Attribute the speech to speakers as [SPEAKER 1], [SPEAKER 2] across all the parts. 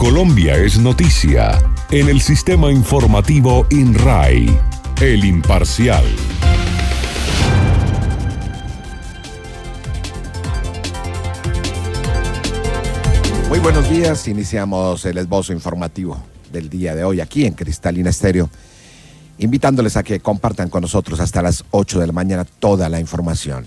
[SPEAKER 1] Colombia es noticia en el sistema informativo INRAI, El Imparcial.
[SPEAKER 2] Muy buenos días, iniciamos el esbozo informativo del día de hoy aquí en Cristalina Estéreo, invitándoles a que compartan con nosotros hasta las 8 de la mañana toda la información.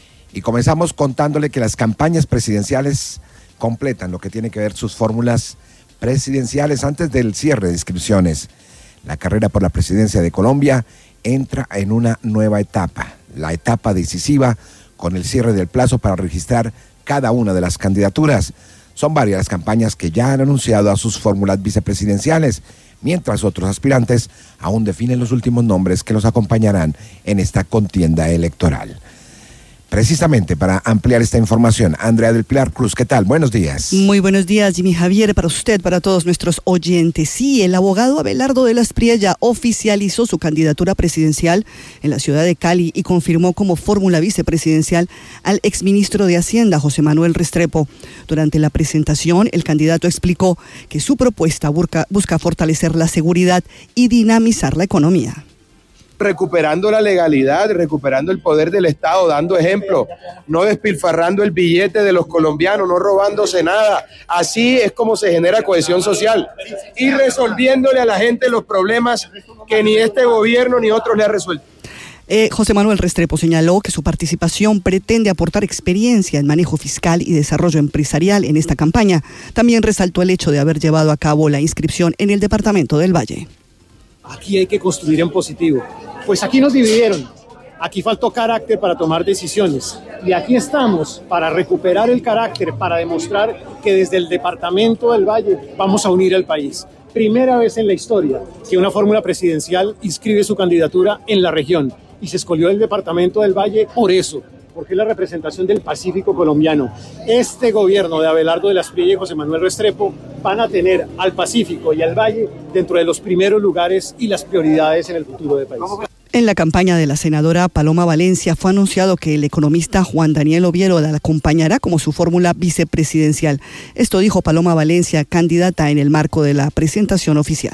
[SPEAKER 2] Y comenzamos contándole que las campañas presidenciales completan lo que tiene que ver sus fórmulas presidenciales antes del cierre de inscripciones. La carrera por la presidencia de Colombia entra en una nueva etapa, la etapa decisiva con el cierre del plazo para registrar cada una de las candidaturas. Son varias las campañas que ya han anunciado a sus fórmulas vicepresidenciales, mientras otros aspirantes aún definen los últimos nombres que los acompañarán en esta contienda electoral. Precisamente para ampliar esta información, Andrea del Pilar Cruz, ¿qué tal? Buenos días.
[SPEAKER 3] Muy buenos días, Jimmy Javier, para usted, para todos nuestros oyentes. Sí, el abogado Abelardo de las Priella oficializó su candidatura presidencial en la ciudad de Cali y confirmó como fórmula vicepresidencial al exministro de Hacienda, José Manuel Restrepo. Durante la presentación, el candidato explicó que su propuesta busca fortalecer la seguridad y dinamizar la economía.
[SPEAKER 4] Recuperando la legalidad, recuperando el poder del Estado, dando ejemplo, no despilfarrando el billete de los colombianos, no robándose nada. Así es como se genera cohesión social y resolviéndole a la gente los problemas que ni este gobierno ni otros le ha resuelto.
[SPEAKER 3] José Manuel Restrepo señaló que su participación pretende aportar experiencia en manejo fiscal y desarrollo empresarial en esta campaña. También resaltó el hecho de haber llevado a cabo la inscripción en el departamento del Valle.
[SPEAKER 5] Aquí hay que construir en positivo. Pues aquí nos dividieron, aquí faltó carácter para tomar decisiones y aquí estamos para recuperar el carácter, para demostrar que desde el departamento del Valle vamos a unir al país. Primera vez en la historia que una fórmula presidencial inscribe su candidatura en la región y se escogió el departamento del Valle por eso, porque es la representación del Pacífico colombiano. Este gobierno de Abelardo de las Priella y José Manuel Restrepo van a tener al Pacífico y al Valle dentro de los primeros lugares y las prioridades en el futuro del país.
[SPEAKER 3] En la campaña de la senadora Paloma Valencia fue anunciado que el economista Juan Daniel Oviedo la acompañará como su fórmula vicepresidencial. Esto dijo Paloma Valencia, candidata en el marco de la presentación oficial.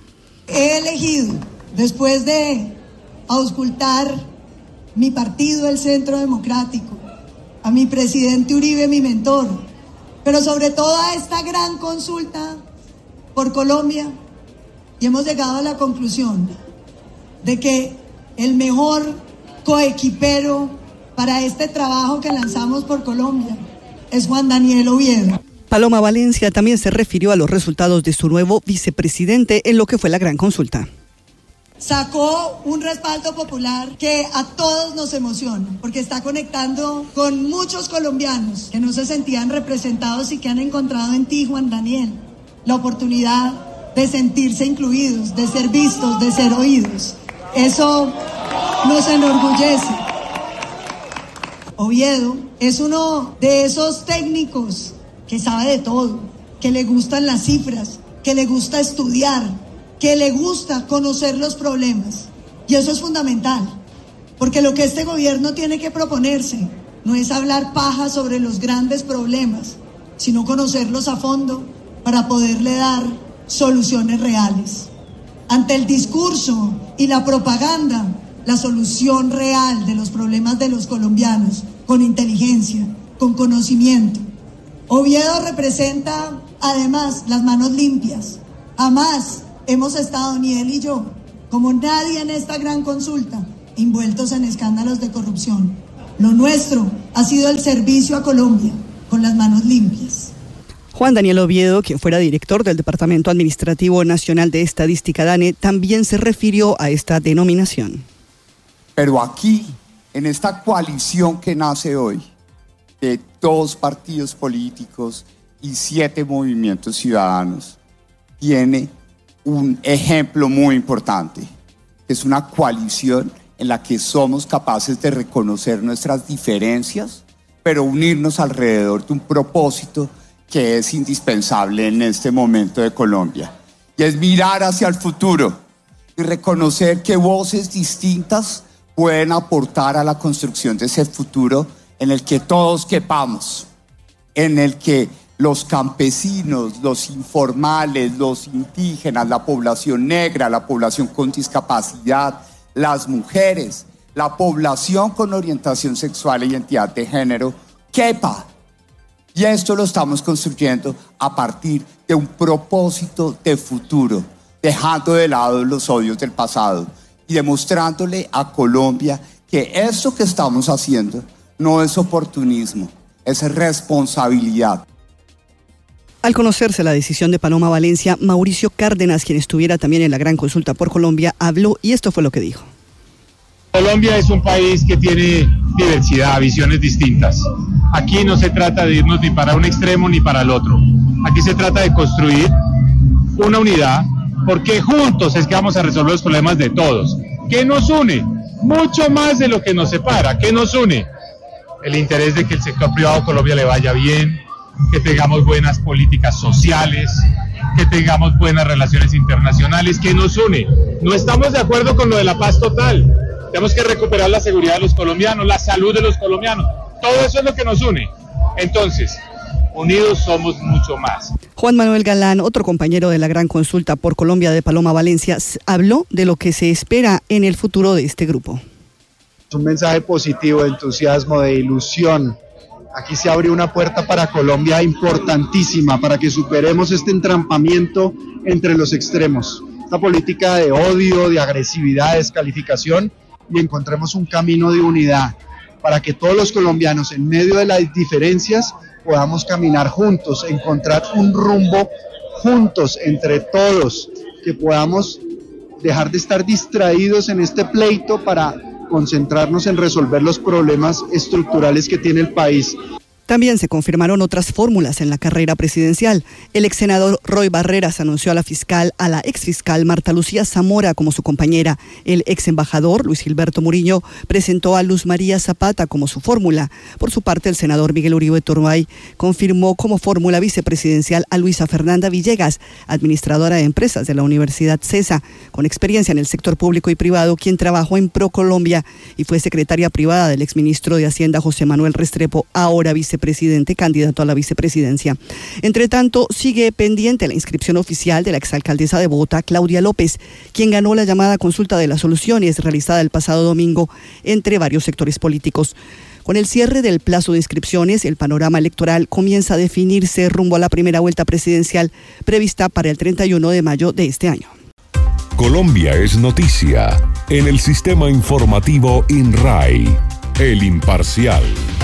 [SPEAKER 6] He elegido, después de auscultar mi partido, el Centro Democrático, a mi presidente Uribe, mi mentor, pero sobre todo a esta gran consulta por Colombia, y hemos llegado a la conclusión de que el mejor coequipero para este trabajo que lanzamos por Colombia es Juan Daniel Oviedo.
[SPEAKER 3] Paloma Valencia también se refirió a los resultados de su nuevo vicepresidente en lo que fue la gran consulta.
[SPEAKER 6] Sacó un respaldo popular que a todos nos emociona, porque está conectando con muchos colombianos que no se sentían representados y que han encontrado en ti, Juan Daniel, la oportunidad de sentirse incluidos, de ser vistos, de ser oídos. Eso nos enorgullece. Oviedo es uno de esos técnicos que sabe de todo, que le gustan las cifras, que le gusta estudiar, que le gusta conocer los problemas. Y eso es fundamental, porque lo que este gobierno tiene que proponerse no es hablar paja sobre los grandes problemas, sino conocerlos a fondo para poderle dar soluciones reales. Ante el discurso y la propaganda, la solución real de los problemas de los colombianos, con inteligencia, con conocimiento. Oviedo representa además las manos limpias. Jamás hemos estado, ni él y yo, como nadie en esta gran consulta, envueltos en escándalos de corrupción. Lo nuestro ha sido el servicio a Colombia, con las manos limpias.
[SPEAKER 3] Juan Daniel Oviedo, quien fuera director del Departamento Administrativo Nacional de Estadística DANE, también se refirió a esta denominación.
[SPEAKER 7] Pero aquí, en esta coalición que nace hoy, de 2 partidos políticos y 7 movimientos ciudadanos, tiene un ejemplo muy importante. Es una coalición en la que somos capaces de reconocer nuestras diferencias, pero unirnos alrededor de un propósito que es indispensable en este momento de Colombia. Y es mirar hacia el futuro y reconocer que voces distintas pueden aportar a la construcción de ese futuro en el que todos quepamos, en el que los campesinos, los informales, los indígenas, la población negra, la población con discapacidad, las mujeres, la población con orientación sexual e identidad de género, quepa. Y esto lo estamos construyendo a partir de un propósito de futuro, dejando de lado los odios del pasado y demostrándole a Colombia que esto que estamos haciendo no es oportunismo, es responsabilidad.
[SPEAKER 3] Al conocerse la decisión de Paloma Valencia, Mauricio Cárdenas, quien estuviera también en la Gran Consulta por Colombia, habló y esto fue lo que dijo.
[SPEAKER 8] Colombia es un país que tiene diversidad, visiones distintas. Aquí no se trata de irnos ni para un extremo ni para el otro. Aquí se trata de construir una unidad, porque juntos es que vamos a resolver los problemas de todos. ¿Qué nos une? Mucho más de lo que nos separa. ¿Qué nos une? El interés de que el sector privado de Colombia le vaya bien, que tengamos buenas políticas sociales, que tengamos buenas relaciones internacionales. ¿Qué nos une? No estamos de acuerdo con lo de la paz total. Tenemos que recuperar la seguridad de los colombianos, la salud de los colombianos. Todo eso es lo que nos une. Entonces, unidos somos mucho más.
[SPEAKER 3] Juan Manuel Galán, otro compañero de la Gran Consulta por Colombia de Paloma Valencia, habló de lo que se espera en el futuro de este grupo.
[SPEAKER 9] Un mensaje positivo, de entusiasmo, de ilusión. Aquí se abre una puerta para Colombia importantísima, para que superemos este entrampamiento entre los extremos, esta política de odio, de agresividad, de descalificación, y encontremos un camino de unidad, para que todos los colombianos, en medio de las diferencias, podamos caminar juntos, encontrar un rumbo juntos, entre todos, que podamos dejar de estar distraídos en este pleito para concentrarnos en resolver los problemas estructurales que tiene el país.
[SPEAKER 3] También se confirmaron otras fórmulas en la carrera presidencial. El ex senador Roy Barreras anunció a la exfiscal Marta Lucía Zamora como su compañera. El ex embajador Luis Gilberto Murillo presentó a Luz María Zapata como su fórmula. Por su parte, el senador Miguel Uribe Turbay confirmó como fórmula vicepresidencial a Luisa Fernanda Villegas, administradora de empresas de la Universidad CESA, con experiencia en el sector público y privado, quien trabajó en ProColombia y fue secretaria privada del exministro de Hacienda José Manuel Restrepo, ahora vicepresidente, candidato a la vicepresidencia. Entre tanto, sigue pendiente la inscripción oficial de la exalcaldesa de Bogotá, Claudia López, quien ganó la llamada consulta de las soluciones realizada el pasado domingo entre varios sectores políticos. Con el cierre del plazo de inscripciones, el panorama electoral comienza a definirse rumbo a la primera vuelta presidencial prevista para el 31 de mayo de este año.
[SPEAKER 1] Colombia es noticia en el sistema informativo INRAI, El Imparcial.